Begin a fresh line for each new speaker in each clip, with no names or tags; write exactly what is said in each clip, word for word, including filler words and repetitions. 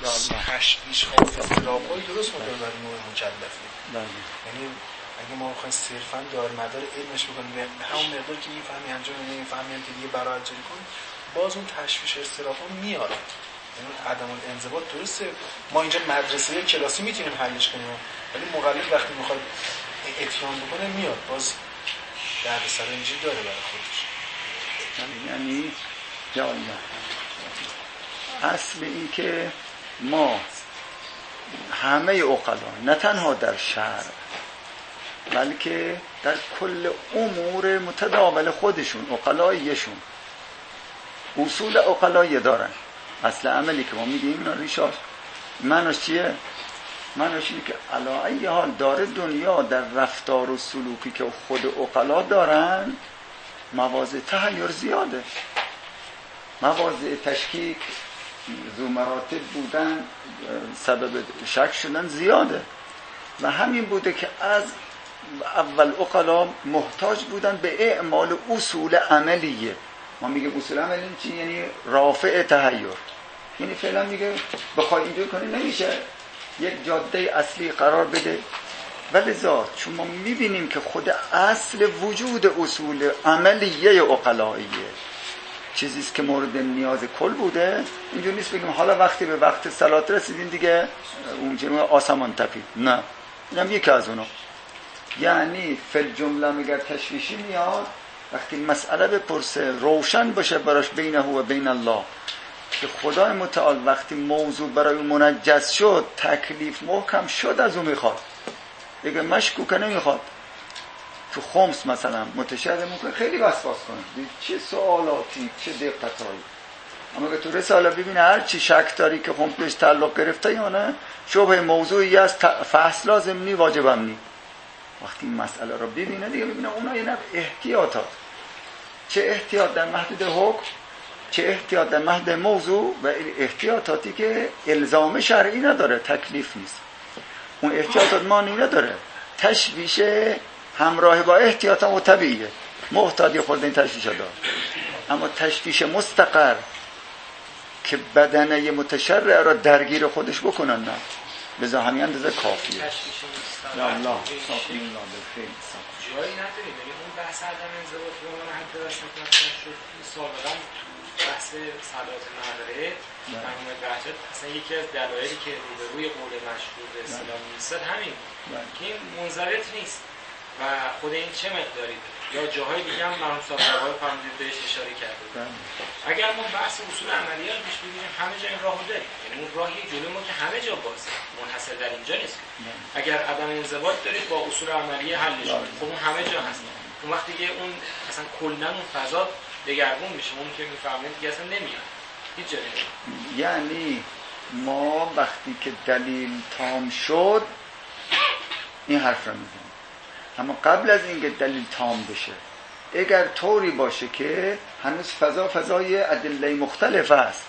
تشویش ها و اضطراب‌های درست مدار برای نوع مکلفی. یعنی اگه ما بخوایم صرفاً دار مدار علمش بکنیم به همون مقدار که میفهمی انجام نمیفهمی هم که دیگه برای اجرا کنیم، باز اون تشویش استرابا میاد. یعنی عدم الانضباط درسته ما اینجا مدرسه کلاسی میتونیم حلش کنیم، ولی مقلد وقتی میخواد اتیان بکنه میاد، باز دردسر اینجوری داره برای خودش.
یعنی جالب اصل این که ما همه عقلا نه تنها در شرع بلکه در کل امور متداول خودشون عقلایشون اصول عقلایی دارن. اصل عملی که ما میگیم اینا ریشاش معناش چیه؟ معناش اینه که علا ای حال داره دنیا در رفتار و سلوکی که خود عقلا دارن مواضع تحیر زیاده، مواضع تشکیک ذو مراتب بودن سبب شک شدن زیاده و همین بوده که از اول عقلا محتاج بودن به اعمال اصول عملیه. ما میگیم اصول عملی چی؟ یعنی رافع تحیر. یعنی فعلا میگه بخوای اینجوری کنی نمیشه، یک جاده اصلی قرار بده. ولی ذات چون ما میبینیم که خود اصل وجود اصول عملیه عقلاییه چیزیست که مورد نیاز کل بوده. اینجور نیست بگیم حالا وقتی به وقت صلات رسیدین دیگه اونجا آسمان تپید، نه، اینم یکی از اونو. یعنی فل جمله میگر تشویشی میاد وقتی مسئله بپرسه روشن باشه براش بینه و بین الله که خدای متعال وقتی موضوع برای منجز شد تکلیف محکم شد از اون میخواد، دیگه مشکوکه نمیخواد. تو خمس مثلا متشهد ممکن خیلی وسواس کنه چه سوالاتی چه دقتایی، اما که تو رساله ببینه هر چی شک داری که خمس بهش تعلق گرفته یا نه شبه موضوعی است فحص لازم نی واجبم نی. وقتی این مسئله رو ببینه دیگه ببینه اونا یه نوع احتیاطات، چه احتیاط در محدود حکم چه احتیاط در محدود موضوع و احتیاطاتی که الزام شرعی نداره تکلیف نیست. اون احتیاطات مانی نداره، تشویش همراه با احتیاط هم طبیعیه، محتاطی خورده این تشویش ها دار. اما تشویش مستقر که بدنه متشرع را درگیر خودش بکنن نه بذار همین اندازه کافیه. یا الله صافی الله بخیر
جایی نداریم. یعنی اون بحث عدم انضباط رو من هم درست نکنم شد سابقا بحث صلات مداره مجموعه بحثات اصلا یکی از دلایلی که روبروی قول مشهور به اسلام نیست همین که این منضبط نیست و خود این چه مقداری یا جاهای دیگه هم مرحوم صاحب‌آقای فرمودید بهش اشاره کرده. اگر ما بحث اصول عملیه رو پیش بگیریم همه جا این راهو داریم، یعنی اون راهی جلوی ما که همه جا بازه، منحصر در اینجا نیست. اگر عدم انضباط دارید با اصول عملیه حلش کنید، خب اون همه جا هست. اون وقتی که اون اصلا کلا اون فضا دگرگون میشه، اون که میفهمید دیگه اصلا نمیاد هیچ جا نمیاد.
یعنی ما وقتی که دلیل تام شد این حرف رو میزنیم، اما قبل از اینکه دلیل تام بشه اگر طوری باشه که هنوز فضا فضای ادله مختلف است،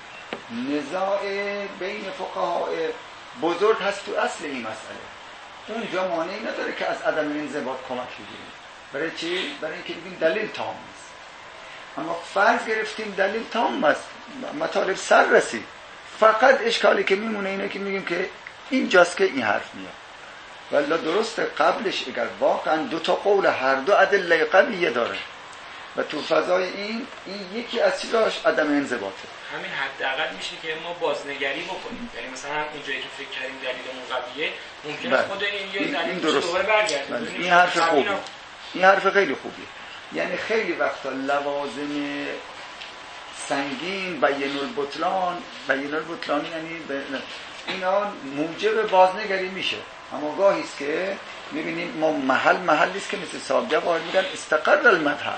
نزاع بین فقها بزرگ هست تو اصل این مسئله، اونجا مانعی نداره که از عدم انضباط کمک بگیریم. برای چی؟ برای اینکه ببین دلیل تام است. اما فرض گرفتیم دلیل تام است، مطالب سر رسید، فقط اشکالی که میمونه اینه که میگیم که اینجاست که این حرف میاد. ولی درسته قبلش اگر واقعا دو تا قول هر دو ادله قویه داره و تو فضای این این یکی از چیزاش عدم انضباطه.
همین حداقل میشه که ما بازنگری بکنیم، یعنی مثلا اونجایی که فکر کردیم دلیلمون قویه ممکنه
بله.
خود این یه
این
دلیل دوباره برگرده.
بله. این حرف خوبه، این حرف خیلی خوبه. یعنی خیلی وقتا لوازم سنگین بیان البطلان بیان البطلان یعنی اینا موجب بازنگری میشه. اما گاهی است که میبینیم ما محل محلی است که مثل صاحب قائل میگن استقر المذهب،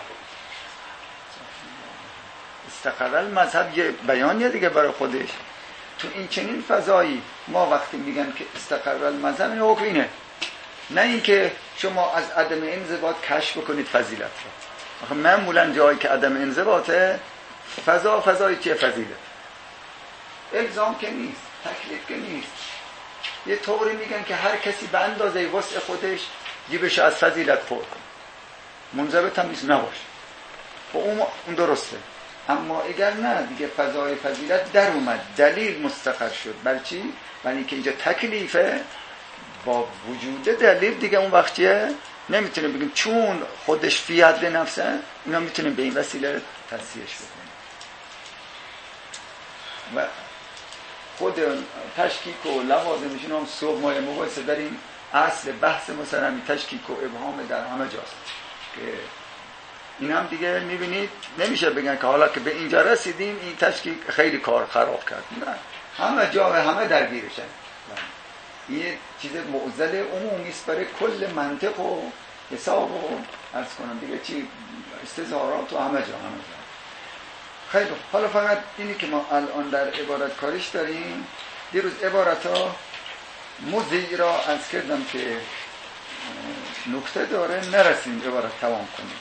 استقر المذهب یه بیانیه دیگه برای خودش. تو این چنین فضایی ما وقتی میگن که استقر المذهب این حکم اینه، نه اینکه شما از عدم انضباط کشف بکنید فضیلت رو. آخه معمولا جایی که عدم انضباطه فضا فضای چیه؟ فضیلت. الزام که نیست، تکلیف که نیست. یه طوری میگن که هر کسی به اندازه وسع خودش جیبش از فضیلت پر کنه، منضبط هم نیست نباشه. خب اون اون درسته. اما اگر نه دیگه فضای فضیلت در اومد، دلیل مستقر شد. برای چی؟ برای اینکه اینجا تکلیفه، با وجود دلیل دیگه اون وقتیه نمیتونیم بگیم چون خودش فی حد نفسه، اینا میتونیم به این وسیله تصحیحش بکنیم. و خود تشکیک و لوازمشون هم صبح ما مباحثه داریم. اصل بحث مثلا تشکیک و ابهام در همه جاست که این هم دیگه میبینید نمیشه بگن که حالا که به اینجا رسیدیم این تشکیک خیلی کار خراب کرد. نه، همه جا و همه درگیرشن. این چیز معضل عمومی است برای کل منطق و حساب و عرض کنم دیگه چی استظهارات و همه جا همه جا. خیلی حالا فقط اینی که ما الان در عبارت کاریش داریم. دیروز عبارت ها موضعی را از کردم که نکته داره، نرسیم عبارت تمام کنیم.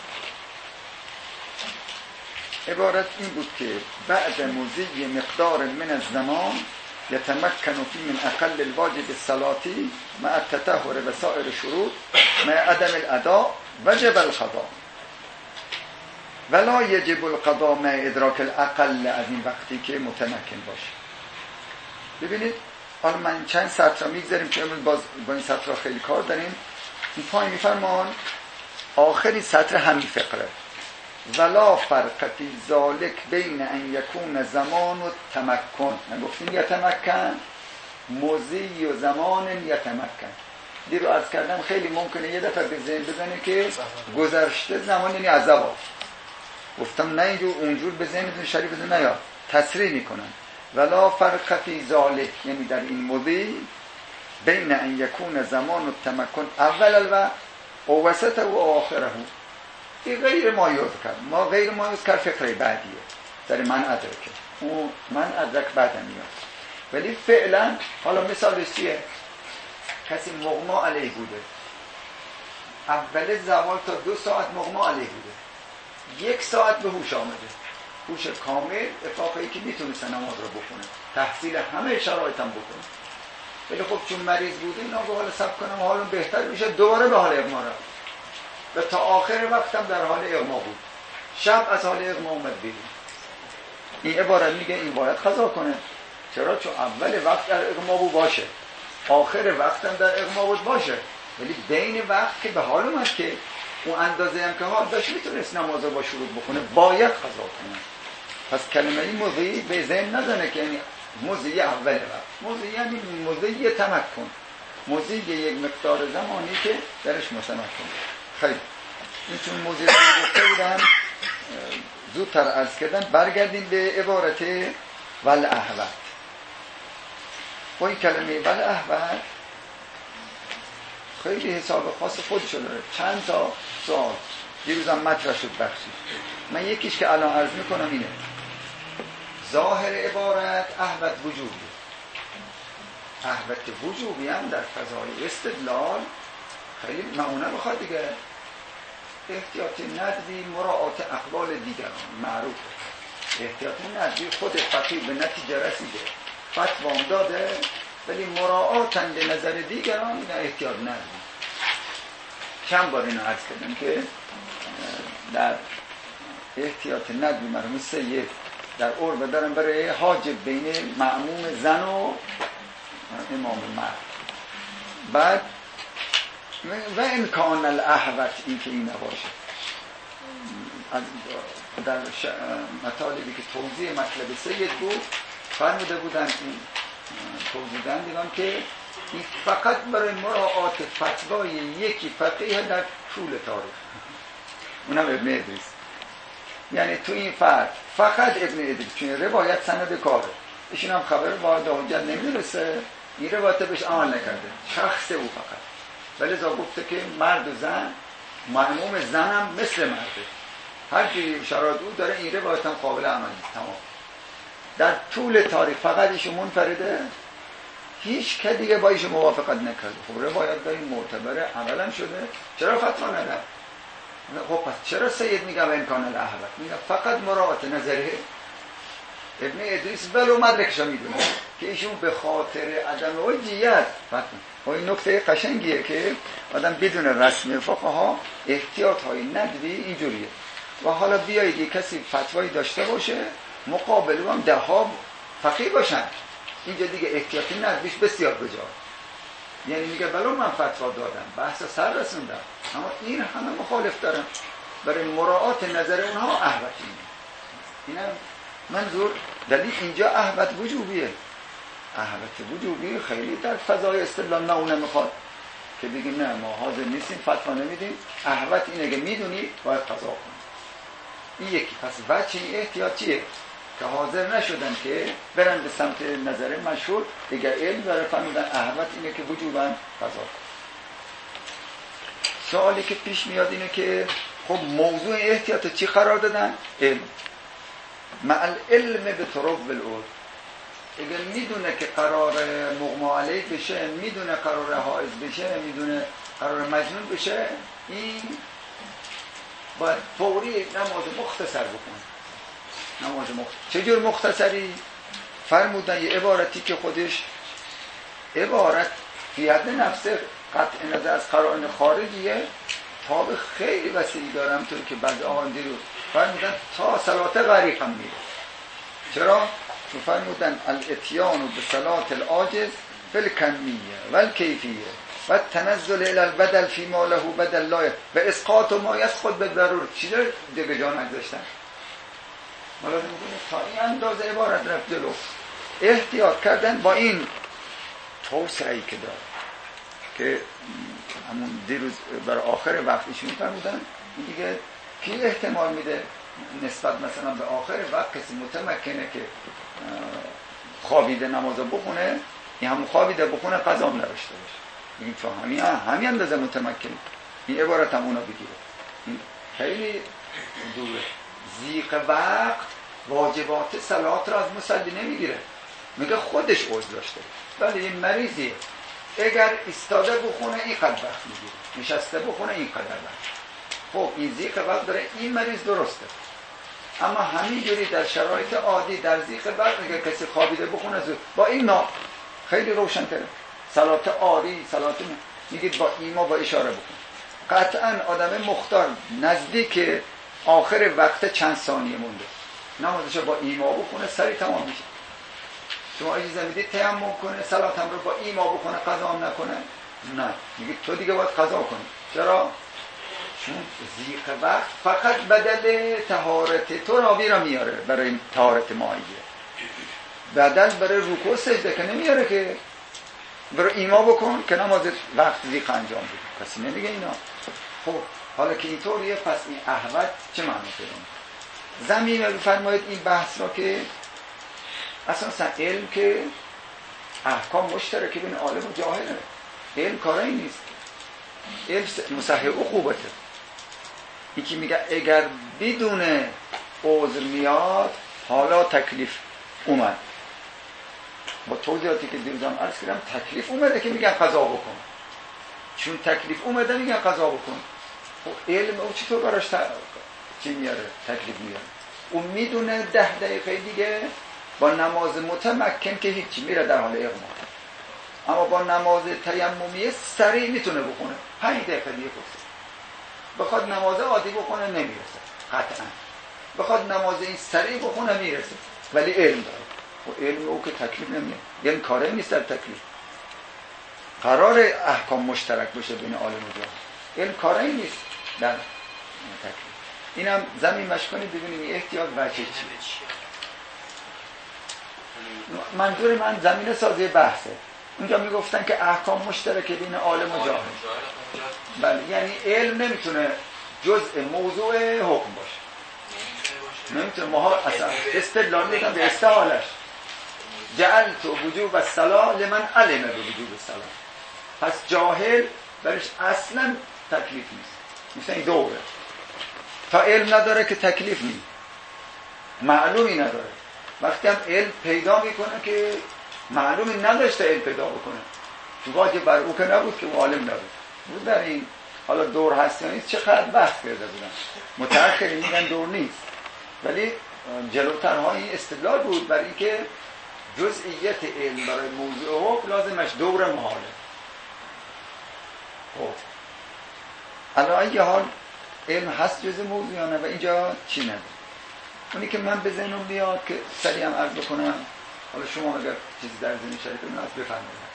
عبارت این بود که بعد موضعی مقدار من الزمان يتمكن فيه من أقل الواجب الصلاتي مع التطهر وسائر الشروط مع عدم الأداء وجب القضاء ولا يجب القضاء مع إدراك الأقل از این وقتی که متمکن باشه. ببینید حالا من چند سطر میگذاریم که امروز باز با این سطر خیلی کار داریم. این پای میفرمان آخری سطر همین فقره ولا فرق فی ذالک بین ان یکون زمان و تمکن. نگفتیم یتمکن موضعی و زمان یتمکن. دیر رو عرض کردم خیلی ممکنه یه دفعه به ذهن بزنه که گذشته زمان یعنی از زمان. گفتم نه اینجور اونجور به ذهنتون شریف بزن نه، یا تصریح میکنن ولا فرق فی ذالک یعنی در این موضع بین ان یکون زمان و تمکن اول الوقت و وسط و آخره. این غیر ما یاد کرد، ما غیر ما یاد کرد فقره بعدیه در من ادرکه، اون من ادرک بعدم میاد. ولی فعلا حالا مثالش چیه؟ کسی مغما علیه بوده، اول زوال تا دو ساعت مغما علیه بوده، یک ساعت به هوش آمده، هوش کامل افاقی که میتونست نماز رو بکنه، تحصیل همه شرایط هم بکنه. ولی خب چون مریض بوده اینا به حال سب کنم حالا بهتر میشه، دوباره به حال اغما رفت و تا آخر وقتم در حال اغما بود، شب از حال اغما اومد بیرون. این عبارت میگه این باید قضا کنه. چرا؟ چون اول وقت در اغما بود باشه، آخر وقتم در اغما بود باشه، ولی بین وقت که به حال اومد که اون اندازه هم که حال داشت میتونست نماز رو با شروع بکنه، باید قضا کنه. پس کلمه این موضعی به ذهن نزنه که یعنی موضعی اول وقت، موضعی یعنی موضعی تمکن، موضعی یک مقدار زمانی که درش متمکن. خیلی این چون موضوع رو گفته بودم زودتر عرض کردم. برگردیم به عبارت والاحوط. با این کلمه والاحوط خیلی حساب خاص خودشو داره. چند تا سوال دیروزم مطرح شد بخشی. من یکیش که الان عرض میکنم اینه، ظاهر عبارت احوط وجوبی، احوط وجوبی هم در فضای استدلال خیلی معونه بخواد دیگه. احتیاط ندوی مراعات اقوال دیگران معروف. احتیاط ندوی خود فقیه به نتیجه رسیده، فتوام داده، ولی مراعاتن به نظر دیگران نه احتیاط ندوی. چند بار اینو عرض کردم که در احتیاط ندوی مرحوم سید در عربه دارن برای حاجب بین مأموم زن و امام مرد. بعد و امکان الاحوط این که این نباشه. در مطالبی که توضیح مطلب سید بود فرموده بودن این توضیح دیدم که این فقط برای مراعات فتوای یکی فقیه در طول تاریخ، اونم ابن ادریس. یعنی تو این فرد فقط ابن ادریس چون روایت سند کاره، ایشون هم خبر با حجت نمیرسه، این روایت بهش عمل نکرده، شخص او فقط. ولی ازا گفته که مرد و زن، معموم زن هم مثل مرده، هر کی شرایط او داره این روایت هم قابل عملی. تمام. در طول تاریخ فقط ایشون منفرده، هیچ که دیگه با ایشون موافقت نکرده. خب روایت داریم معتبره، عملا شده، چرا فتوا نداد؟ خب پس چرا سید میگه و امکان الاحوط؟ میگه فقط مراعات نظره ابن ادریس ولو مدرکشا میدونه که ایشون به خاطر عدم حجیت فتوا. و این نکته قشنگیه که آدم بدون رسم فقها احتیاط های ندوی اینجوریه. و حالا بیایید یک کسی فتوایی داشته باشه مقابل هم ده ها فقیه باشن، اینجا دیگه احتیاطی ندیش بسیار بجا، یعنی میگه بلو من فتوا دادم بحث سر رسوندم اما این همه مخالف دارم، برای مراعات نظر اونها احوط اینه. اینم منظور دلیل اینجا احوط وجوبیه. احوط وجوبی خیلی در فضای استدلال نه اون نمیخواد که بگیم نه ما حاضر نیستیم فتوا نمیدیم، احوط اینه که میدونی باید قضا کنی. این یکی. پس بچه این احتیاط چیه؟ که حاضر نشدن که برن به سمت نظر مشهور، دیگر علم داره فهمیدن احوط اینه که وجوباً قضا کنی. سوالی که پیش میاد اینه که خب موضوع احتیاط چی قرار دادن؟ علم. مع العلم به طرق بالعرف. اگر میدونه که قرار مغما علیه بشه، میدونه قرار حائز بشه، میدونه قرار مجنون بشه، این باید فوری نماز مختصر بکنه. نماز مختصر. چجور مختصری؟ فرمودن یه عبارتی که خودش عبارت فی حد نفسه قطع نظر از قرائن خارجیه، تاب خیلی وسیعی دارم طور که بعد آقایان دیرو فرمودن تا صلات غریق هم میره. چرا؟ چون فرمودن الاتیان به صلات العاجز فالکمیه والکیفیه و تنزل الى البدل فی ما له بدل لایه و اسقاط ما یسقط به ضرور. چی داره دیگه جا نگذاشتن؟ ملاحظه میکنید تا این اندازه عبارت رفت جلو. احتیاط کردن با این توسعه‌ای که داره که همون دیروز برای آخر وقت ایشون فرمودن دیگه کی احتمال میده نسبت مثلا به آخر وقت کسی متمکنه که خوابیده نمازو بخونه، این همون خوابیده بخونه قضا هم نداشته باشه. این تو همین همین اندازه متمکن. این عبارت هم اونا بگیره. این خیلی دوره. ضیق وقت واجبات صلات را از مصلی نمیگیره، میگه خودش عذر داشته. ولی این مریضی اگر ایستاده بخونه این قدر وقت میگیره، نشسته بخونه این قدر وقت. خب این ضیق وقت داره، این مریض درسته. اما همینجوری در شرایط عادی در ضیق وقت میگه کسی خوابیده بخونه زود. با این نا خیلی روشن‌تره. صلات عادی، صلات میگید با ایما با اشاره بکن. قطعاً آدم مختار نزدیک آخر وقت چند ثانیه مونده، نمازشو با ایما بخونه سریع تمام میشه. شما اجازه میدید تیمم کنه صلات هم رو با ایما بخونه قضا هم نکنه؟ نه، میگید تو دیگه باید قضا کنی. چرا؟ چون ضیق وقت فقط بدل طهارت تو راوی را میاره برای طهارت ماییه، بدل برای رکوع سجده که نمیاره که برای ایما بکن که نماز وقت ضیق انجام بده. کسی نمیگه اینا. خب حالا که اینطوریه پس این احوط چه معنی پیدا میکنه؟ زمین بفرمایید این بحث را که اساسا علم که احکام مشترکه بین عالم و جاهله. علم کاری نیست، علم مصحح عقوبته. یکی میگه اگر بدون عذر میاد حالا تکلیف اومد، با توضیحاتی که دیروزم عرض کردم تکلیف اومده که میگن قضا بکن. چون تکلیف اومده میگن قضا بکن. خب علم او چطور براش ت... چی میاره؟ تکلیف میاره. اون میدونه ده دقیقه دیگه با نماز متمکن که هیچی میره در حال اغما، اما با نماز تیممیه سریع میتونه بخونه. پنج دقیقه دیگه فرصت. بخواد نماز عادی بخونه نمیرسه قطعا، بخواد نماز این سریع بخونه میرسه، ولی علم داره. و علم او که تکلیف نمیاره، یعنی کاره نیست در تکلیف. قرار احکام مشترک بشه بین عالم و جاهل، علم کاره نیست در تکلیف. اینم زمین مشکنی ببینیم این احتیاط بچه چیه. منظور من زمین سازی بحثه. اونجا میگفتن که احکام مشترکه بین عالم و جاهل. بله، یعنی علم نمیتونه جزء موضوع حکم باشه. نمیتونه. ما اصلا استدلال میکنم به استحالش. جعلت وجوب الصلاة لمن علم به وجوب الصلاة. پس جاهل برش اصلا تکلیف نیست. مثلا این دوره. تا علم نداره که تکلیف نیست. معلومی نداره. وقتی هم علم پیدا میکنه که معلومی نداشته علم پیدا بکنه. تو واجب بر او که نبود که او عالم نبود. بود در این حالا دور هست یا نیست چقدر وقت کرده بودن. متأخری میگن دور نیست. ولی جلوترها این استدلال بود برای اینکه جزئیت علم برای موضوع حکم لازمش دور محاله. خب الان یه حال علم هست جز موضوع یا نه و اینجا چی نداره. اونی که من به ذهنم بیاد که سریع هم عرض بکنم، حالا شما اگر چیزی در ذهن شریف من از بفرمایید.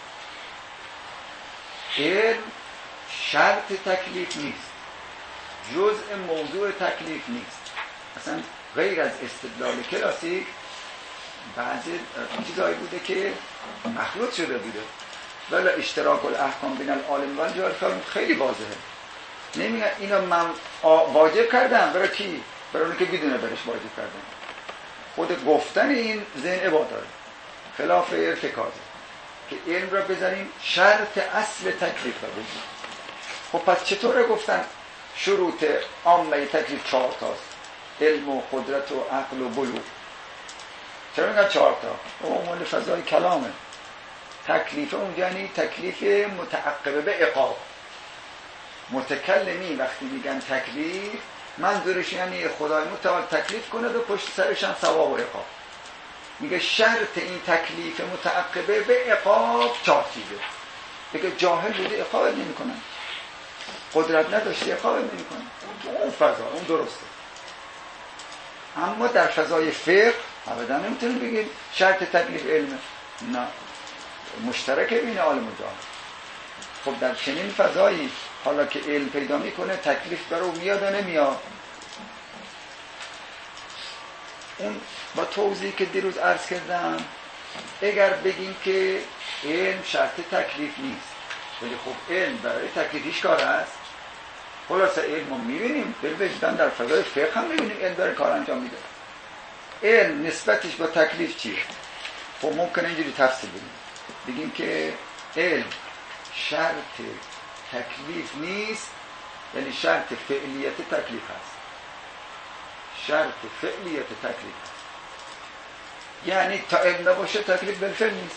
علم شرط تکلیف نیست، جزء موضوع تکلیف نیست. اصلا غیر از استدلال کلاسیک بعضی چیزایی بوده که مخلوط شده بوده، ولی اشتراک الاحکام بین العالم و الجاهل خیلی واضحه. نمیگن اینا من واجب کردم، برای کی؟ برای اونی که بدونه برش واجب کردم. خود گفتن این ذهن عبادت داره، خلاف ارتکازه که علم را بذاریم شرط اصل تکلیف را بگیم. خب پس چطوره گفتن شروط عامه تکلیف چهار تاست؟ علم و قدرت و عقل و بلوغ. چرا میگن چهار تا؟ اون فضای کلامه. تکلیف اون یعنی تکلیف متعقبه به عقاب. متکلمی وقتی میگن تکلیف منظورش یعنی خدای متعال تکلیف کنه و پشت سرش هم ثواب و عقاب. میگه شرط این تکلیف متعقبه به عقاب چهار چیزه. دیگه جاهل بوده عقاب نمیکنن، قدرت نداشته عقاب نمیکنن. اون فضا اون درسته. اما در فضای فقه ابدا نمیتونیم بگیم شرط تکلیف علمه، نه، مشترک بین عالم و جاهل. خب در چنین فضایی حالا که علم پیدا میکنه تکلیف برای میاد و نمیاد. اون با توضیحی که دیروز عرض کردم، اگر بگیم که علم شرط تکلیف نیست، ولی خب علم برای تکلیفیش کار است. خلاصه علم رو میبینیم بالوجدان در فضای فقه هم میبینیم علم داره کار انجام میده. علم نسبتش با تکلیف چیه؟ خب ممکنه اینجوری تفسیر بدیم، بگیم که علم شرط تکلیف نیست، یعنی شرط فعلیت تکلیف هست. شرط فعلیت تکلیف هست یعنی تا علم نباشه تکلیف بالفعل نیست.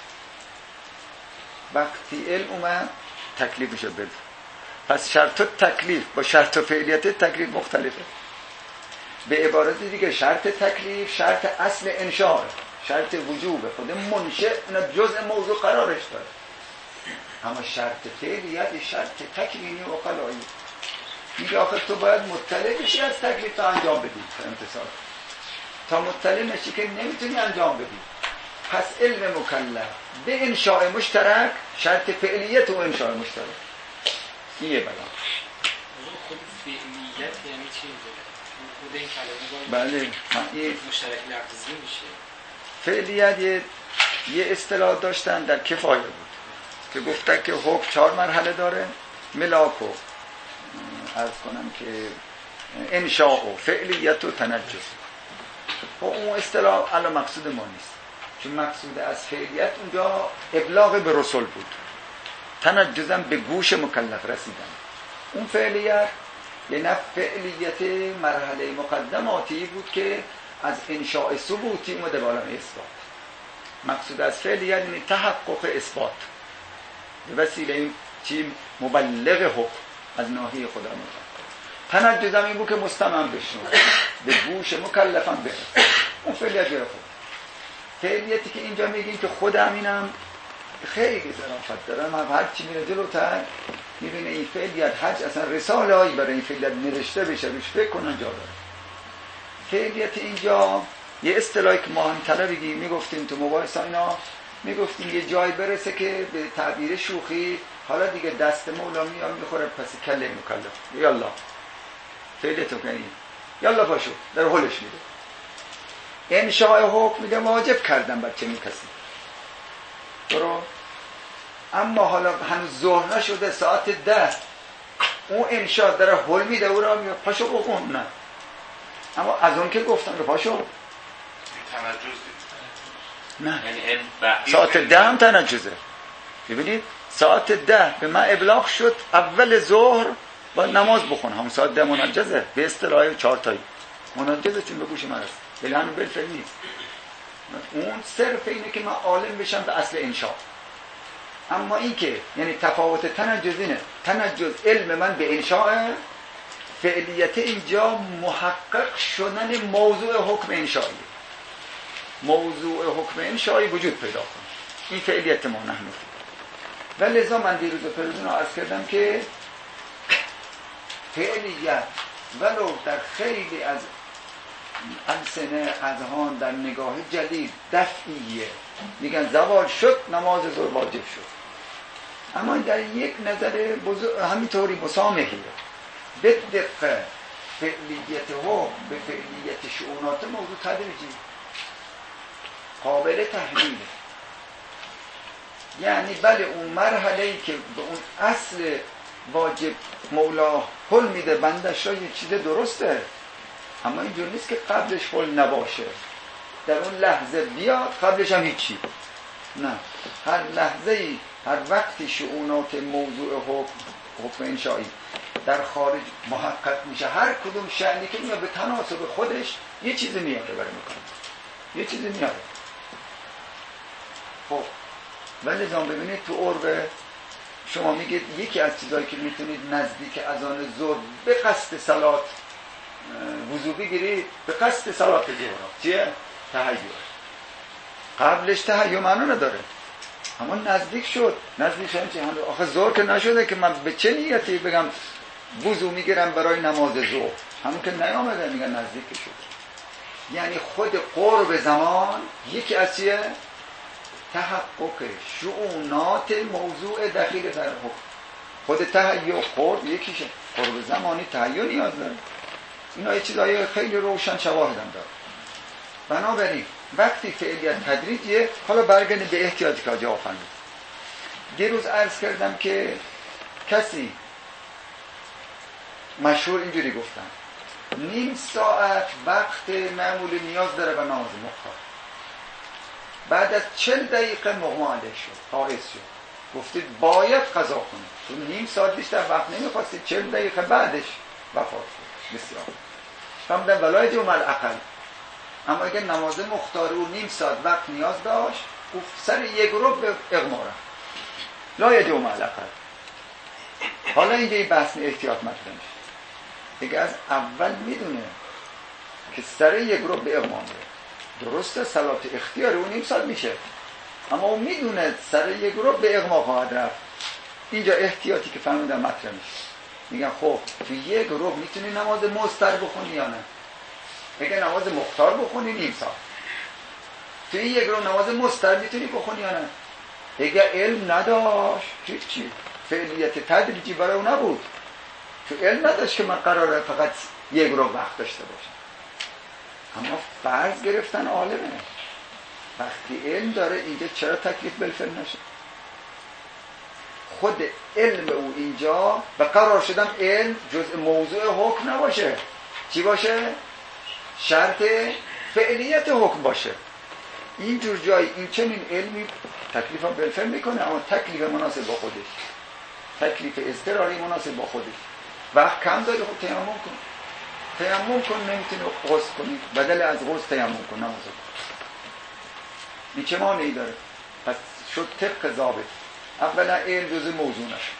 وقتی علم اومد تکلیف میشه بالفعل. پس شرط تکلیف با شرط فعلیت تکلیف مختلفه. به عبارت دیگه شرط تکلیف شرط اصل انشاء، شرط وجوب خود منشأ اون جزء موضوع قرارش داره. اما شرط فعلیت شرط تکوینی و خلایی. میگه آخه تو باید مطلع بشی از تکلیف تا انجام بدی، تا امتصال. تا مطلع نشی که نمیتونی انجام بدی. پس علم مکلف به انشاء مشترک شرط فعلیت و انشاء مشترک. این یه بلا.
خود فعلیت یعنی چی؟ خود این کلمه
بله
این مشترک لفظی میشه.
فعلیت یه, یه اصطلاح داشتن در کفایه بود که گفتن که حکم چهار مرحله داره، ملاک و عرض کنم که انشاء و فعلیت و تنجز. و اون اصطلاح الان مقصود ما نیست، چون مقصود از فعلیت اونجا ابلاغ به رسول بود، تنجزم به گوش مکلف رسیدن. اون فعلیت یه نه فعلیت مرحله مقدماتی بود که از انشاء ثبوتی اومده بالا اثبات. مقصود از فعلیت یعنی تحقق اثبات به وسیله این چی مبلغ حکم از ناحیه خدا متعال. تنجزم این بود که مستمع بشنو، به گوش مکلفم برسه. اون فعلیت جای خود. فعلیتی که اینجا میگیم که خود همینم خیلی ظرافت داره، من هر چی میره جلوتر میبینه این فعلیت حج اصلا رساله هایی برای این فعلیت نوشته بشه، روش فکر کنن جا داره. فعلیت اینجا یه اصطلاحی که ما هم طلا بگیم، میگفتیم تو مباحث اینا، میگفتیم یه جای برسه که به تعبیر شوخی حالا دیگه دست مولا میام میخوره پس کله مکلف، یالا فعلیتو کنیم، یالا پاشو در حلش میده. انشاء حکم میگه واجب کردم بر چنین کسی برو. اما حالا هنوز ظهر نشده ساعت ده، اون انشاء داره حل میده او را میگه پاشو بخون. نه، اما از اون که گفتن که پاشو
تنجز
نه،
یعنی
ساعت ده هم تنجزه. ببینید ساعت ده به من ابلاغ شد اول ظهر با نماز بخون، همون ساعت ده منجزه به اصطلاح چهار تایی منجزه، چون به گوش من است، ولی هنوز بالفعل نیست. اون صرف اینه که من عالم بشم به اصل انشاء. اما این که یعنی تفاوت تنجز اینه، تنجز علم من به انشاء، فعلیت اینجا محقق شدن موضوع حکم انشایی، موضوع حکم انشایی وجود پیدا کنه. این فعلیت ما نحن. و لذا من دیروز و پرزون عرض کردم که فعلیت ولو در خیلی از السنه اذهان در نگاه جدید دفعیه، میگن زوال شد نماز ظهر واجب شد، اما در یک نظر بزرگ همینطوری مسامحیه. به دقت فعلیت ها به فعلیت شؤونات موضوع تدریجی قابل تحلیله. یعنی بله اون مرحله‌ای که به اون اصل واجب مولا حل میده بندش را یک چیز درسته، اما اینجور نیست که قبلش حل نباشه، در اون لحظه بیاد قبلش هم هیچی. نه، هر لحظه‌ای هر وقتی شؤونات موضوع حکم حکم انشایی در خارج محقق میشه، هر کدوم شأنی که میاد به تناسب خودش یه چیزی میاره برای میکنه، یه چیزی میاره. خب ولی زمان ببینید تو عرب شما میگید یکی از چیزایی که میتونید نزدیک اذان ظهر به قصد صلات وضو بگیرید، به قصد صلات ظهر چیه؟ تهیع. قبلش تهیع معنی نداره، اما نزدیک شد. نزدیک شد چه؟ آخه ظهر که نشده که من به چه نیتی بگم وضو میگیرم برای نماز ظهر، همون که نیامده میگن نزدیک شد. یعنی خود قرب زمان یکی از چیه؟ تحقق شؤونات موضوع دخیل در حکم. خود تهیع قرب یکیشه، قرب زمانی تهیع نیاز داره. اینا یه چیزای خیلی روشن شواهد هم داره. بنابراین وقتی فعلیت تدریجیه، حالا برگردیم به احتیاجی که جواب فرمودید. دیروز عرض کردم که کسی مشهور اینجوری گفتن نیم ساعت وقت معمولی نیاز داره به نماز مختار، بعد از چل دقیقه مغما علیه شد، حائض شد، گفتید باید قضا کنید، چون نیم ساعت بیشتر وقت نمیخواستید، چل دقیقه بعدش وفات شد. بسیار فرمودن ولای جمع الاقل. اما اگر نماز مختار او نیم ساعت وقت نیاز داشت، او سر یک رو به اغما رفت، لا جمع الاقل. حالا اینجا این بحث احتیاط مطرح میشه. دیگه از اول میدونه که سر یک رو به اغما میره، درسته صلات اختیار اون نیم ساعت میشه، اما اون میدونه سر یک رو به اغما خواهد رفت. اینجا احتیاطی که فرمودن مطرح میشه. میگن خب تو یک رو میتونی نماز مستر بخونی یا نه؟ اگه نماز مختار بخونی نیم ساعت، تو یک رو نماز مستر میتونی بخونی یا نه؟ اگه علم نداشت هیچی، فعلیت تدریجی برای اون نبود، تو علم نداشت که من قراره فقط یک رو وقت داشته باشم. اما فرض گرفتن عالمه، وقتی علم داره اینجا چرا تکلیف بالفعل نشه؟ خود علم او اینجا و قرار شدم علم جزء موضوع حکم نباشه، چی باشه؟ شرط فعلیت حکم باشه. اینجور جایی این چنین علمی تکلیف ها بالفعل میکنه، اما تکلیف مناسب با خودش، تکلیف اضطراری مناسب با خودش. وقت کم داری، خب تیمم کن، تیمم کن، نمیتونی غسل کنی، بدل از غسل تیمم کن، نماز کن. این چه مانعی داره؟ پس شد طبق ضابط. اولا علم جزء موضوع نشد،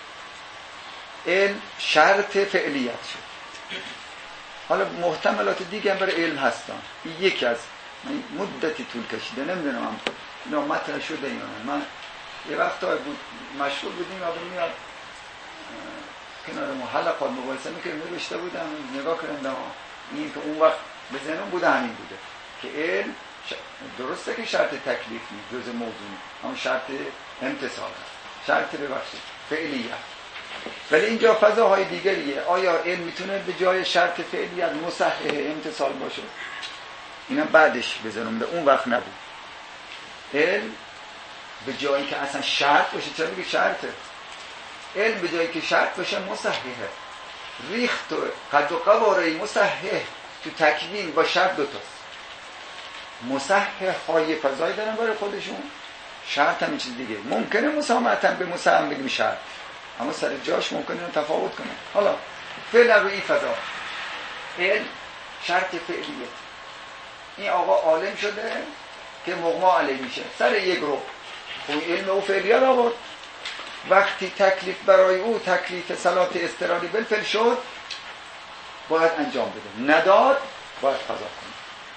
علم شرط فعلیت شد. حالا محتملات دیگه هم برای علم هستن، یکی از مدتی طول کشیده، نمیدونم هم اینا مطرح شده یا نه. من یه وقتایی بود مشغول بودیم، آدم میاد کنار ما حلقات مباحثه میکنیم، نوشته بودم نگاه کردم، این که اون وقت به ذهنم بوده همین بوده که علم درسته که شرط تکلیف نیست، جزء موضوع نیست، اما شرط امتصال هست، شرط ببخشید فعلیت. ولی اینجا فضاهای دیگریه. آیا علم میتونه به جای شرط فعلیت مصحح امتصال باشه؟ اینا بعدش بذارم، به اون وقت نبود. علم به جایی که اصلا شرط باشه، چرا میگه شرطه؟ علم به جایی که شرط باشه مصححه. ریخت و قد و قواره مصحح تو تکوین با شرط دوتاست. مصحح های فضایی دارن برای خودشون، شرط هم این چیز دیگه. ممکنه مسامحتاً به مصحح بگیم شرط، اما سر جاش ممکنه تفاوت کنه. حالا فعلا روی این فضا علم شرط فعلیه. این آقا عالم شده که مغما علیه میشه سر یک رو، اون علم او فعلیت آورد. وقتی تکلیف برای او تکلیف صلات اضطراری بالفعل شد، باید انجام بده، نداد باید قضا کنه.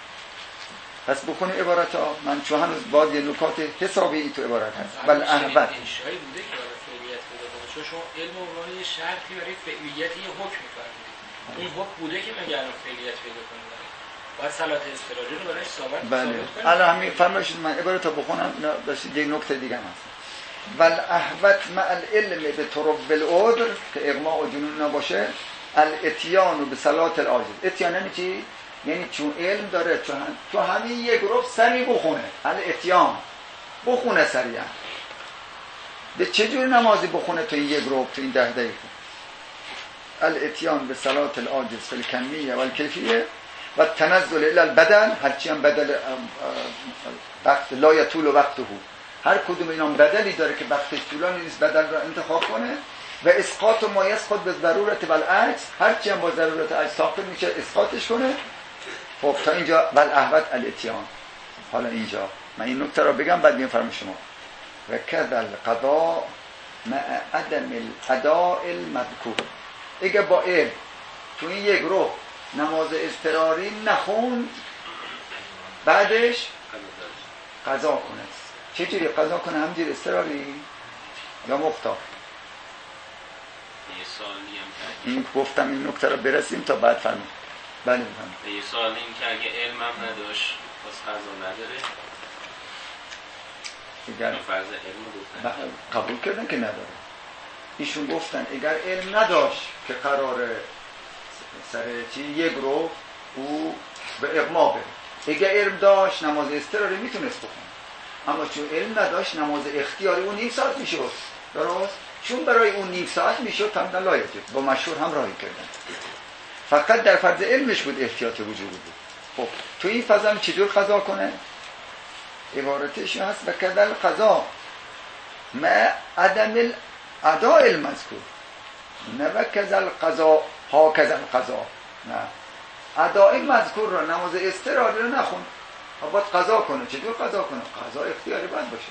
پس بکنیم عبارت ها. من چون هنوز باید یه نکات حسابی ای تو عبارت هست. بل احبت
انشایی بوده که برای فعلیت بوده، چون شما علم عنوان یه شرطی برای فعلیت یه حکم می‌فرمایید. اون حکم بوده که مگر فعلیت پیدا کنه باید صلات اضطراری رو برایش ثابت
بله الان همین فرمایشید من عبارت رو بخونم داشتید یک نکته دیگه هم هست والاحوت مع العلم به طرق بالعذر که اغماء و جنون نباشه الاتیان به صلات العاجز اتیان یعنی چی؟ یعنی چون علم داره چون تو همین یک گروه سری بخونه الاتیان بخونه سریعا به چه جور نمازی بخونه تو این یک گروه تو این ده دقیقه الاتیان به صلات العاجز فی الکمیه و الکیفیه و تنزل الی البدن هرچی هم بدل وقت لا یطول وقته هر کدوم اینا بدلی داره که وقتش طولانی نیست بدل را انتخاب کنه و اسقاط و مایز خود به ضرورت والعکس هرچی هم با ضرورت عکس ساقط میشه اسقاطش کنه. خب تا اینجا والاحوت الاتیان. حالا اینجا من این نکته را بگم بعد میفرمایید شما و کذا القضاء مع عدم الاداء المذکور. اگه با علم تو این یک رو نماز اضطراری نخون بعدش قضا کنه چجوری قضا کنه؟ همجوری اضطراری یا مختار؟
یه سوالی هم
این گفتم این نکته رو برسیم تا بعد فرمایید. بله بفرمایید.
یه سوال این که اگه علم هم نداشت پس قضا نداره
اگر
فرض علم گفتن
قبول کردن که نداره ایشون گفتن اگر علم نداشت که قراره سر چی یک رو او به اغما بره اگر علم داشت نماز اضطراری میتونست بخونه اما چون علم نداشت نماز اختیاری اون نیم ساعت میشد درست؟ چون برای اون نیم ساعت میشد تمام لایجه با مشهور هم راهی کردن فقط در فرض علمش بود احتیاط وجود بود. خب تو این فضا چجور قضا کنه؟ عبارتش هست و کذل قضا مع عدم الاداء المذکور نه و کذل قضا ها کذل قضا نه اداء مذکور رو نماز اضطراری رو نخون باید قضا کنه. چجور قضا کنه؟ قضا اختیاری باید باشه.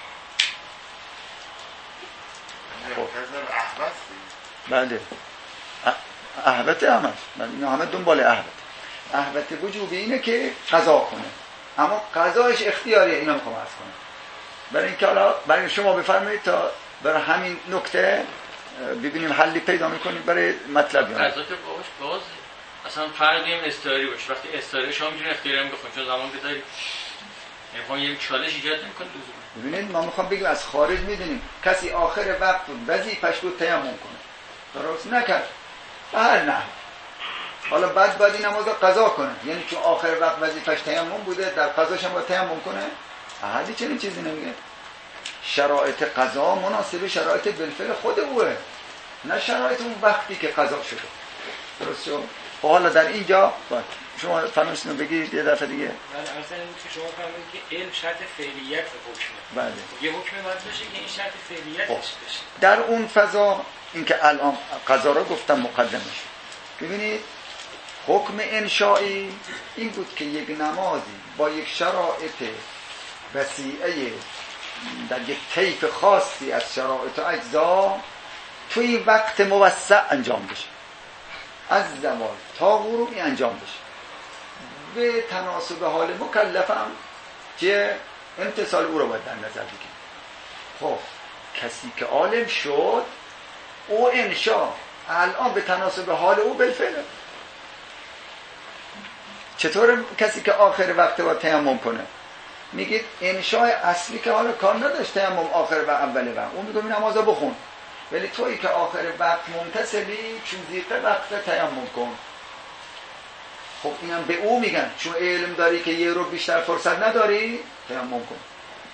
بله احوت همش اینا همه دنبال احوت احوت وجوبی اینه که قضا کنه اما قضایش اختیاریه. اینا میخوام عرض کنم برای اینکه حالا برای شما بفرمایید تا برای همین نکته ببینیم حلی پیدا میکنیم برای مطلب.
یعنی قضا که باش باز اصلا فرقی هم استعاری باشه وقتی استعاری شما میتونید اختیاری هم بخونید چون زمان بذارید یعنی یک چالش ایجاد نمیکنه.
ببینید ما میخوام بگم از خارج میدونیم کسی آخر وقت بود وظیفه‌اش بود تیمم کنه درست نکرد هر نه حالا بعد باید این نماز قضا کنه یعنی چون آخر وقت وظیفه‌اش تیمم بوده در قضاش هم باید تیمم کنه. احدی چنین چیزی نمیگه. شرایط قضا مناسب شرایط بالفعل خود اوه نه شرایط اون وقتی که قضا شده درست شد. حالا در اینجا باید شما فرمایشتون بگید یه دفعه دیگه.
بله اصلا این که شما فرمودید که علم شرط فعلیت حکمه.
بله
یه حکم باید باشه که این شرط فعلیتش بشه.
در اون فضا این که الان قضا رو گفتم مقدمه شد. ببینید حکم انشایی این بود که یک نمازی با یک شرایط وسیعه در یک طیف خاصی از شرایط و اجزا توی وقت موسع انجام بشه از زوال تا غروبی انجام بشه به تناسب حال مکلفم که امتصال او رو باید در نظر بگیریم. خب کسی که عالم شد او انشا الان به تناسب حال او بالفعل. چطور کسی که آخر وقت با تیمم کنه میگید انشای اصلی که حالا کار نداشت تیمم آخر و اول وقت اون میگه نمازا بخون ولی تویی که آخر وقت ممتصلی چون زیقه وقت تیمم کن. خب اینم به او میگن چون علم داری که یه رو بیشتر فرصت نداری تیمم کن.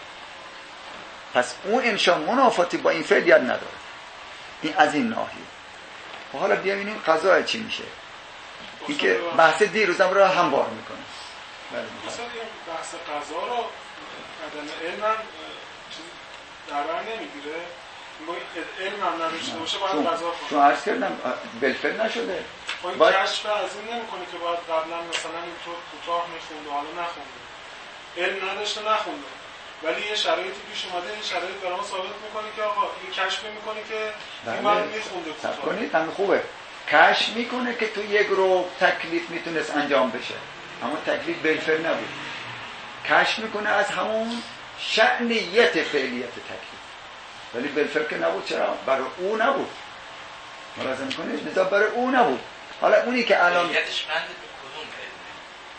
پس اون انشا منافاتی با این فعلیت نداره. این از این ناحیه. و حالا ببینیم قضا چی میشه. این که بحث دیروزم رو هموار میکنه.
مثلا این بحث قضا رو عدم علم هم در بر نمیگیره. علم هم نداشته باشه باید قضا کنه.
چون عرض کردم بالفعل نشده.
این باید... کشف از این نمیکنه که باید قبلا مثلا اینطور کوتاه میخونده حالا نخونده. علم نداشته نخونده. ولی یه شرایطی پیش اومده این شرایط برام ثابت میکنه که آقا این کشف میکنه که این باید میخونده کوتاه.
کنید هم خوبه. کشف میکنه که تو یک رو تکلیف میتونست انجام بشه اما تکلیف بالفعل نبود. کشف میکنه از همون شأنیت فعلیت تکلیف ولی بالفعل که نبود. چرا؟ برای او نبود. ملاحظه میکنید؟ لذا برای او نبود. حالا اونی که الان
علتش بنده به کدوم علمه؟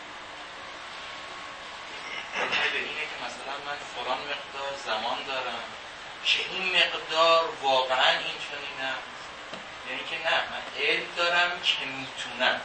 علمه به اینه که مثلا من فلان مقدار زمان دارم که این مقدار واقعا این چنینه، یعنی که نه من علم دارم که میتونم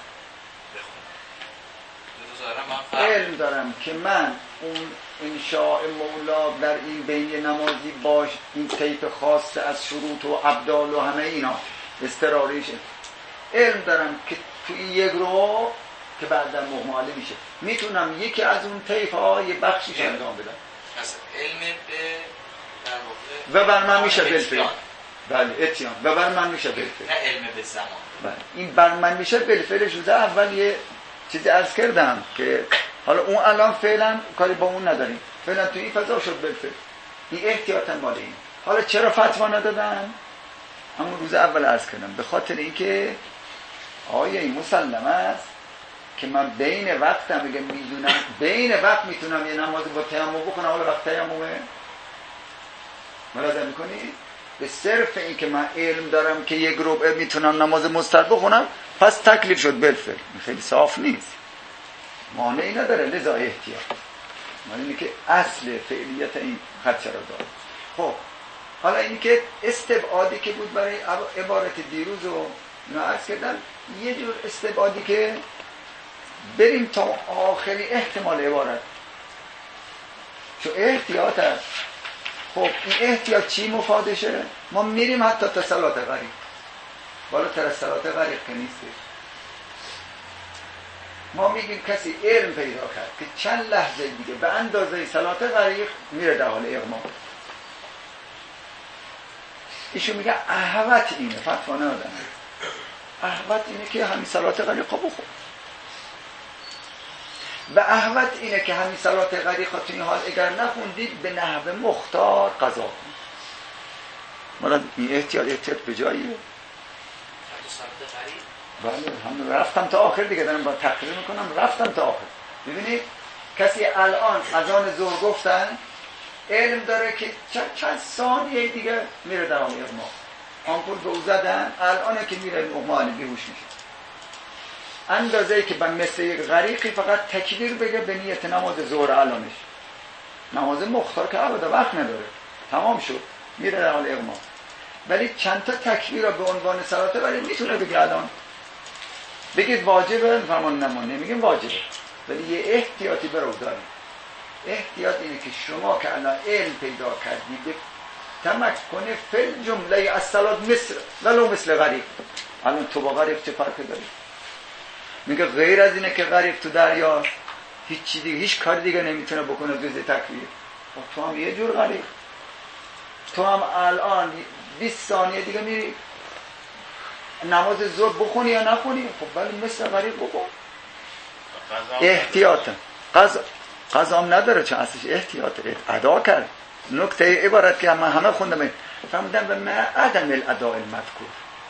بخونم،
علم دارم که من اون انشاء مولا در این بین نمازی باش این طیف خاص از شروط و ابدال و همه اینا استراریشه. علم دارم که تو این یک رو که بعد مغماله میشه میتونم یکی از اون طیف ها یه بخشیش انجام بدم.
پس علم به در واقع
و بر من میشه بالفعل. بله اتیان و بر من میشه بالفعل،
نه علم به زمان.
بله این بر من میشه بالفعل شده. اول یه چیزی عرض کردم که حالا اون الان فعلا کاری با اون نداریم، فعلا تو این فضا شد بالفعل، این احتیاطاً مال این. حالا چرا فتوا ندادن؟ همون روز اول عرض کردم به خاطر اینکه آیا این مسلم است که من بین وقتم میگم میدونم بین وقت میتونم یه نماز با تیمم بخونم، حالا وقت تیممه ملاحظه میکنی؟ به صرف این که من علم دارم که یک ربع میتونم نماز مستحب بخونم پس تکلیف شد بالفعل. خیلی صاف نیست، مانعی نداره، لذا احتیاط معنی اینه که اصل فعلیت این خدشه رو داره. خب حالا اینی که استبعادی که بود برای عبارت دیروز رو عرض کردم، یه جور استبعادی که بریم تا آخری احتمال عبارت چون احتیاط هست. خب این احتیاط چی مفادشه؟ ما میریم حتی تا صلات غریب، بالاتر از صلات غریب که نیسته. ما میگیم کسی علم پیدا کرد که چند لحظه دیگه به اندازه صلات غریب میره در حال اغما، ایشون میگه احوت اینه، فتوا ندادن، احوت اینه که همین صلات غریب بخون و احوت اینه که همین صلات غریب تو این حال اگر نخوندید به نحو مختار قضا کنید. مالا این احتیاط احتیاط به جاییه. بله هم رفتم تا آخر دیگه، دارم با تقریر میکنم رفتم تا آخر. ببینید کسی الان اذان ظهر گفتن علم داره که چند, چند ثانیه دیگه میره در حال اغما، آمپول به او زدن الانه که میره اغما بیهوش میشه. اندازه‌ای که من مثل یک غریقی فقط تکبیر بگه به نیت نماز ظهر الانش، نماز مختار که ابدا وقت نداره تمام شد میره در حال اغما. ولی چند تا تکبیر رو به عنوان صلات ولی میتونه بگه الان. بگید واجبه فرمان نمونه نمیگیم واجبه، ولی یه احتیاطی برو داریم. احتیاط اینه که شما که الان علم پیدا کردید تمکن فل جمله از صلات مثل ولو مثل غریق. الان تو با غریق چه فرقی داری؟ میگه غیر از اینه که غریق تو دریا هیچ چیز دیگه هیچ کار دیگه نمیتونه بکنه جز تکبیر. تو هم یه جور غریق، تو هم الان بیست ثانیه دیگه میری نماز ظهر بخونی یا نخونی، خب ولی مثل غریق بکن. احتیاط قضا قضا هم نداره چون اصلش احتیاط ادا کرد. نکته عبارت که من همه خوندم فهمیدم به من عدم الاداء المذکور.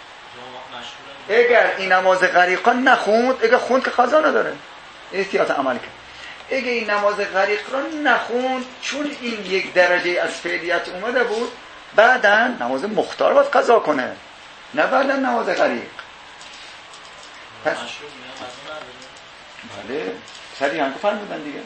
اگر این نماز غریقا نخوند، اگر خوند که قضا نداره، احتیاط عمل کرد. اگر این نماز غریق را نخوند چون این یک درجه از فعلیت اومده بود بعداً نماز مختار باید قضا کنه، نه بعداً نماز غریق. پس بله سریع هم که فرمودن دیگه،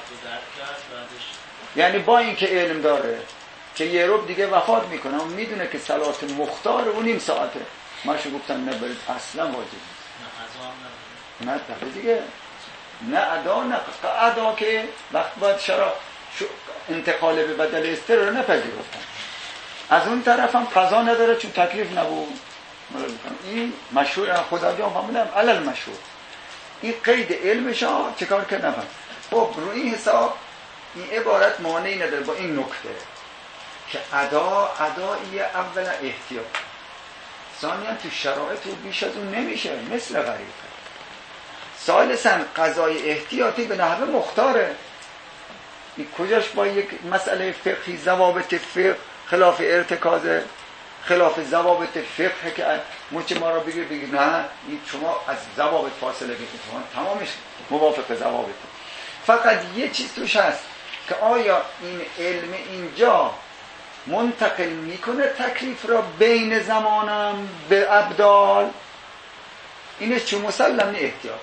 یعنی با این که علم داره که یه روب دیگه وفات میکنه و میدونه که صلات مختار و نیم ساعته، ماشو گفتم نه برید اصلا واجب نه نه دیگه نه ادا نه ادا که وقت باید شرا انتقال به بدل استر رو نپذیرفتن. از اون طرف هم قضا نداره چون تکلیف نبود. این مشهور خدا بیان فهمیدم علل مشهور این قید علمش ها چه کار کردن. خب روی این حساب این عبارت مانعی نداره با این نکته که ادا ادایی اولا احتیاط، ثانیاً تو شرایط و بیش از اون نمیشه مثل غریق، ثالثاً قضای احتیاطی به نحو مختاره. این کجاش با یک مسئله فقهی ضوابط فقه خلاف ارتکازه، خلاف ضوابط فقه که مچ ما را بگیر بگیر نه این شما از ضوابط فاصله بگید، تمامش موافق ضوابط. فقط یه چیز توش هست که آیا این علم اینجا منتقل میکنه تکلیف را بین زمانم به ابدال اینش چون مسلم نه احتیاط.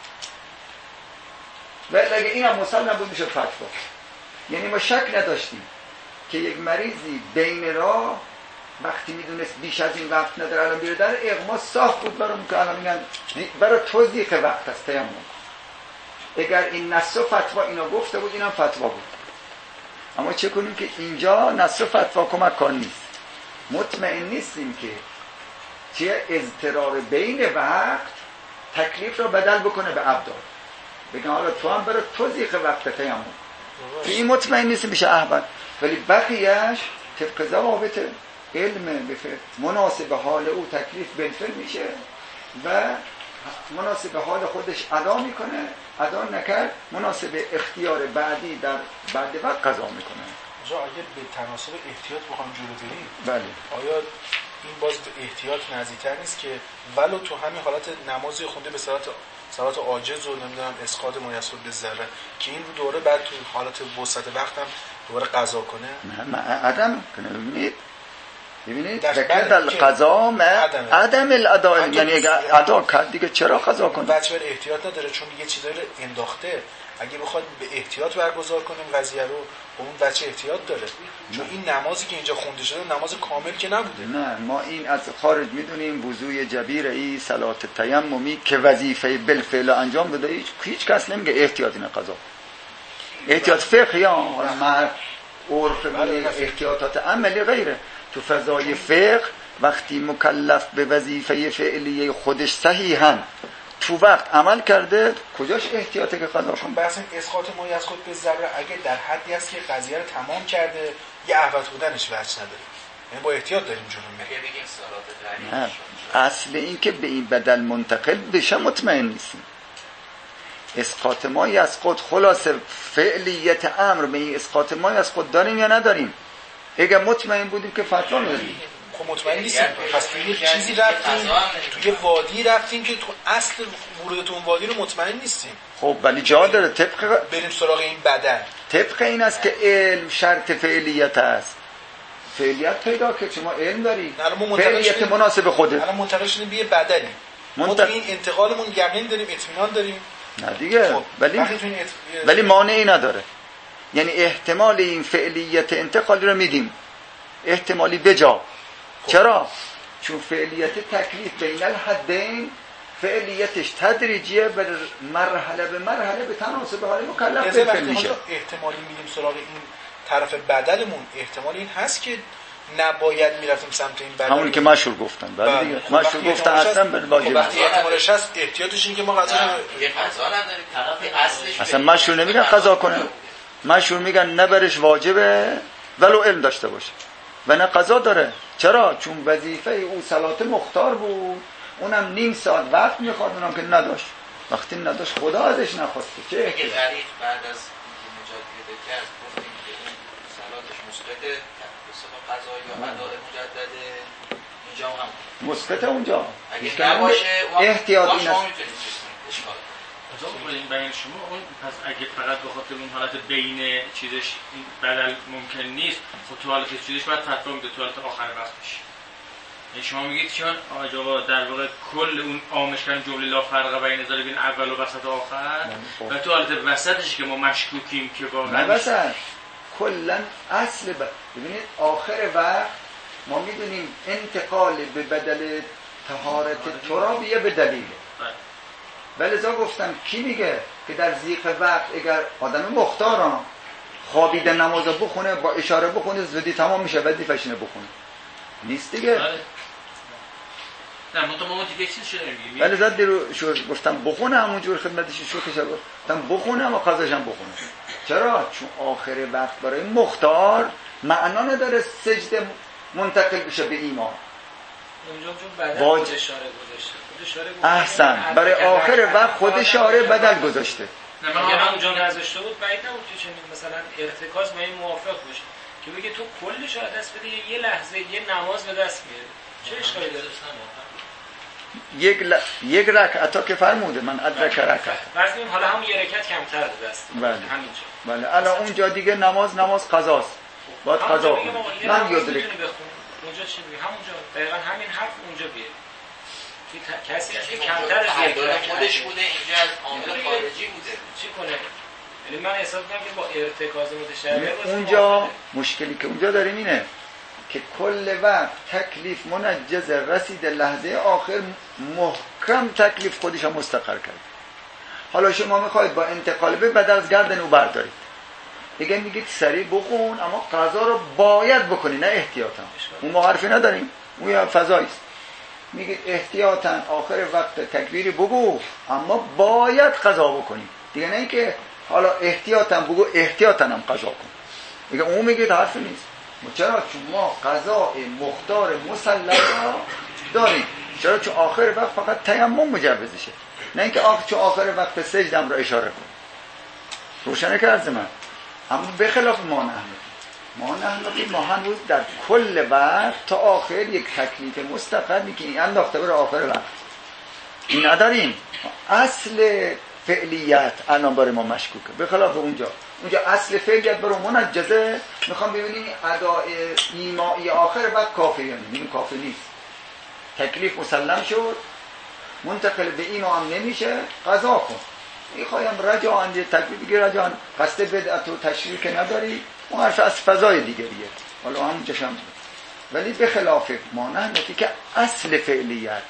ولی اگه این هم مسلم بود میشه فتوا. یعنی ما شک نداشتیم که یک مریضی بین راه وقتی میدونست بیش از این وقت نداره الان بیره در اغما صاف بود برای که الان میگن برای توضیح وقت است تیمم. اگر این نص و فتوا اینا گفته بود اینم فتوا بود. اما چه کنیم که اینجا نص و فتوا کمک کار نیست. مطمئن نیستیم که چه اضطرار بین وقت تکلیف را بدل بکنه به ابدال. بگم حالا تو هم برای توضیح وقت تیمم. که این مطمئن نیستیم میشه احبت. ولی بقیهش طبق ضوابط علم بفر مناسب حال او تکلیف بنفر میشه و مناسب حال خودش ادا میکنه، ادا نکرد مناسب اختیار بعدی در بعد وقت قضا میکنه.
جا اگه به تناسب احتیاط بخوام جلو بریم،
بله
آیا این باز به احتیاط نزدیکتر نیست که ولو تو همین حالت نمازی خونده به صورت صلات عاجز و نمیدونم اسقاط میسر به ذره که این رو دوره بعد تو حالت وسط وقت هم دوباره قضا کنه؟
نه عدم کنه. ببینید ببینید
ذکر
القضا ما عدم الاداء، یعنی اگر ادا کرد دیگه چرا قضا کنه؟
بچه بر احتیاط نداره چون یه چیزایی رو انداخته. اگه بخواد به احتیاط برگزار کنیم قضیه رو اون بچه احتیاط داره چون این نمازی که اینجا خونده شده نماز کامل که نبوده.
نه ما این از خارج میدونیم وضوء جبیر ای صلات تیممی که وظیفه بالفعل انجام بده. هیچ هیچ کس نمیگه احتیاط اینه قضا. احتیاط فقهی ها ما عرف احتیاطات عملی غیره. تو فضای فقه وقتی مکلف به وظیفه فعلی خودش صحیحاً تو وقت عمل کرده کجاش احتیاطه که قضا کنه؟
بحث اسقاط ما از خود به ذره اگه در حدی است که قضیه رو تمام کرده یه احوط بودنش وجه نداره، یعنی با احتیاط داریم جلو میریم.
اگه بگیم صلات
نه اصل این که به این بدل منتقل بشه مطمئن نیستیم. اسقاط ما یسقط خلاصه فعلیت امر به این اسقاط ما یسقط داریم یا نداریم؟ اگه مطمئن بودیم که فتوا میدیم.
خب مطمئن نیستیم. پس توی یه چیزی رفتیم توی وادی رفتیم که تو اصل ورودتون وادی رو مطمئن نیستیم.
خب ولی جا داره طبق
بریم سراغ این بدل.
طبق این است که علم شرط فعلیت است. فعلیت پیدا که شما علم داری فعلیت مناسب خوده.
الان منتقل شدیم به یه بدلی. ما تو این انتقالمون یقین داریم اطمینان داریم.
نه دیگه خب. ولی ات... ولی مانعی نداره. یعنی احتمال این فعلیت انتقالی رو میدیم احتمالی بجا. خب. چرا؟ چون فعلیت تکلیف بین الحدین فعلیتش تدریجیه بر مرحله به مرحله به تناسب حال مکلف فعل میشه.
احتمالی میدیم سراغ این طرف بدلمون احتمال این هست که نباید میرفتیم سمت این بدل.
همونی که مشهور گفتن. بله دیگه خب مشهور گفتن اصلا به واجب.
وقتی احتمالش هست احتیاطش این که ما قضا
یه قضا نداریم طرف اصلش.
اصلا مشهور نمیگن قضا کنه. مشهور میگن نبرش واجبه ولو علم داشته باشه و نه قضا داره. چرا؟ چون وظیفه او صلات مختار بود، اونم نیم ساعت وقت میخواد، اونم که نداشت. وقتی نداشت خدا ازش نخواسته. چه
اگه غریق بعد از نجات پیدا کرد گفتیم که این صلاتش مثبته به قضا یا اداء مجدده اینجا هم
مثبت اونجا
اگه نباشه
احتیاط این است.
این بیان شما اون پس اگه فقط به خاطر اون حالت بین چیزش این بدل ممکن نیست، خب تو حالت چیزش باید فتوا میده تو حالت آخر وقتش. یعنی شما میگید که آقا در واقع کل اون آمش کردن جمله لا فرق بین ذال بین اول و وسط و آخر و تو حالت وسطش که ما مشکوکیم که واقعا
نه وسط کلا اصل ب... ببینید آخر وقت ما میدونیم انتقال به بدل طهارت ترابیه به دلیله. ولذا گفتم کی میگه که در ضیق وقت اگر آدم مختاران خوابیده نماز بخونه با اشاره بخونه زودی تمام میشه وظیفه‌ش اینه بخونه نیست دیگه.
نه من تو ما دیگه چیز شده میگیم.
ولذا درو شو گفتم بخونه همونجور خدمتش شو که گفتم بخونه اما قضاش هم بخونه. چرا؟ چون آخر وقت برای مختار معنا نداره سجده منتقل بشه به ایمان.
اونجا چون بدل خود اشاره گذاشته.
احسن برای آخر وقت خود اشاره بدل گذاشته.
نه من همونجا نذاشته بود بعید نبود که چنین مثلا ارتکاز با این موافق باشه که بگه تو کلش رو دست بده یه لحظه یه نماز به دست بیاره. چه اشکالی داره؟
یک ل... یک رکعت که فرموده من ادرک رکعت.
فرض کنیم حالا هم یه رکعت کمتر به دست.
بله.
همینجا.
بله. الان اونجا دیگه نماز نماز قضاست. باید قضا کنه. من یاد
اونجا چی میگه؟ همونجا دقیقاً همین حرف اونجا بیاره. ت... کسی که کمتر از یک درجه
خودش بوده اینجا از عامل خارجی بوده
چی کنه؟ یعنی من احساس می‌کنم که با ارتکاز متشابه
اونجا مشکلی که اونجا داریم اینه که کل وقت تکلیف منجز رسید لحظه آخر محکم تکلیف خودش هم مستقر کرد. حالا شما میخواید با انتقال به بدل از گردن او بردارید، دیگه میگید سریع بخون اما قضا رو باید بکنی نه احتیاطا. اون ما حرفی نداریم، اون یه فضاییست. میگید احتیاطا آخر وقت تکبیری بگو اما باید قضا بکنی، دیگه نه اینکه حالا احتیاطا بگو احتیاطا هم قضا کن. دیگه اون میگید حرف نیست. چرا؟ چون ما قضاء مختار مسلم را داریم. چرا؟ چون آخر وقت فقط تیمم مجوزشه، نه اینکه آخر چون آخر وقت سجدم را اشاره کن. روشنه که عرض من. اما به خلاف ما نحنفی ما نحنفی ما هنوز در کل وقت تا آخر یک تکلیف مستقر میکنیم انداخته بر آخر وقت این نداریم. اصل فعلیت الان برای ما مشکوکه، به خلاف اونجا اونجا اصل فعلیت برای منجزه. میخوام ببینیم ادای ایمائی آخر بعد کافی یا نه. این کافی نیست. تکلیف مسلم شد، منتقل به ایما هم نمیشه، قضا کن. میخوایم رجعان یه تکلیف دیگه رجعان قصد بدعت و تشریک نداری، اون حرف از فضای دیگریه، حالا همون جشم. ولی به خلاف ما نحنفی که اصل فعلیت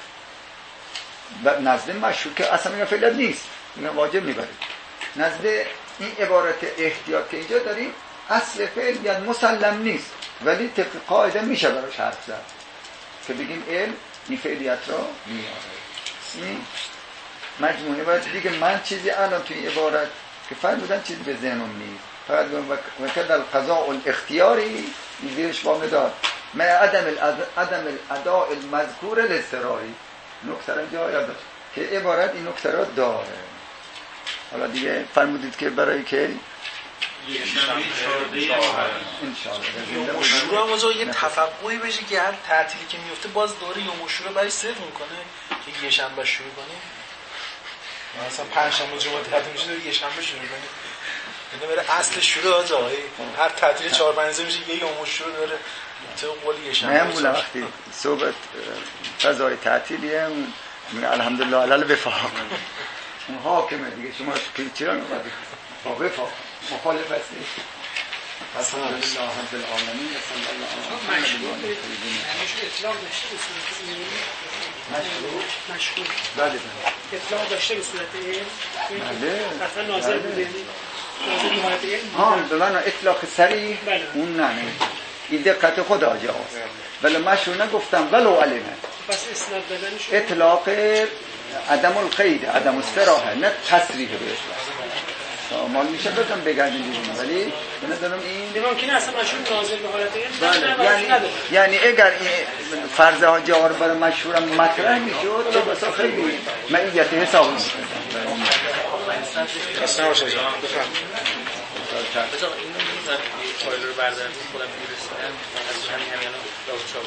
نزد مشروع که اصلا این فعلیت نیست، این واجب میبرید. نزد این عبارت احتیاط که اینجا داریم اصل فعلیت مسلم نیست، ولی طبق قاعده میشه براش حرف زد که بگیم علم این فعلیت را میاره. این مجموعه باید دیگه من چیزی الان توی عبارت که فرمودن چیزی به ذهنم نیست، فقط وکد القضاء الاختیاری زیرش با مدار ما عدم عدم الاداء المذکور الاضطراری. نکته را اینجا یاد داشت که عبارت این نکته را داره. حالا دیگه فرمودید که برای که
یوم الشورا هم واسه یه تفقوی بشه که هر تعطیلی که میفته باز دوره یوم الشورا برای صرف میکنه که یه شنبه شروع کنیم، مثلا پنج شنبه جمعه تعطیل میشه یه شنبه شروع کنیم. یعنی برای اصل شروع از آقای هر تعطیل چهار پنج روزه میشه یه یوم الشورا داره تو قول یه شنبه.
معمولا وقتی صبح فضای تعطیلیه الحمدلله علی وفاق اون حاکمه دیگه، شما چرا می‌خواید با وفاق مخالف هستید؟ الحمدلله رب العالمین صلی الله علیه و
مشروع اطلاق داشته به صورت علمی. مشروع مشروع
بله بله
اطلاق داشته به صورت علمی.
بله
مثلا ناظر بوده ناظر نهایت علم.
ها به من اطلاق صریح اون نه این دقت خود آجاست، ولی مشروع نگفتم ولو علمه.
پس اسناد دادنش
اطلاق عدم القید عدم الصراحه نه تصریح به اطلاق. ما میشه بگم بگردیم دیدیم ولی به نظرم این
ممکنه اصلا مشهور ناظر به حالت علم
بله. یعنی یعنی اگر این فرض ها جار برای مشهورم مطرح میشد تو بسا خیلی معیت حساب میشه.
اصلا باشه جان بفهم
بذار اینو میذارم فایل رو بردارم خودم میرسیدم از همین همین داوچا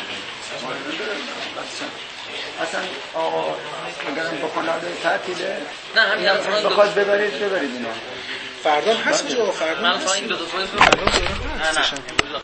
اصلا آقا اگرم بخوناده تعطیله
نه همین الان
بخواد ببرید ببرید اینا
فردا هست جو فردا
من فایل دو تا فایل رو نه نه